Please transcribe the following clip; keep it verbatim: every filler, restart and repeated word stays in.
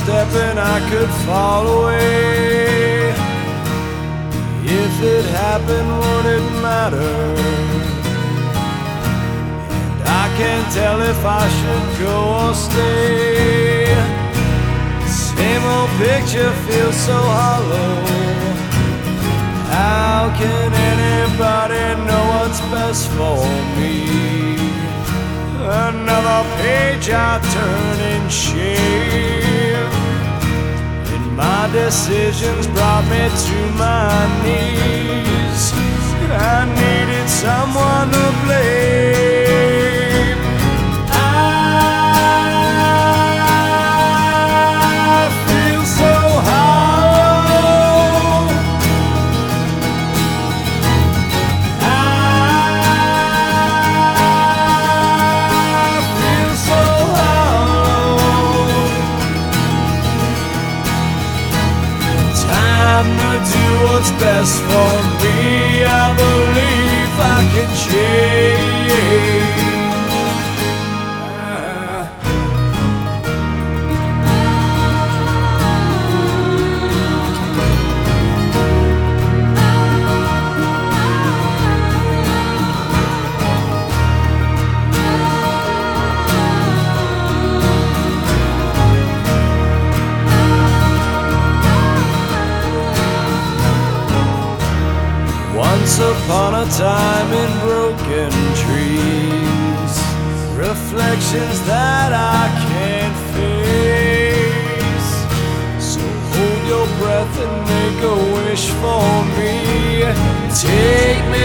step and I could fall away. If it happened, would it matter? And I can't tell if I should go or stay. Same old picture feels so hollow. How can anybody know what's best for me? Another page I turn in shame, and my decisions brought me to my knees. I needed someone to blame. I feel so hollow. I feel so hollow. Time to do what's best for me. I believe I can change. Once upon a time in broken trees, reflections that I can't face. So hold your breath and make a wish for me. Take me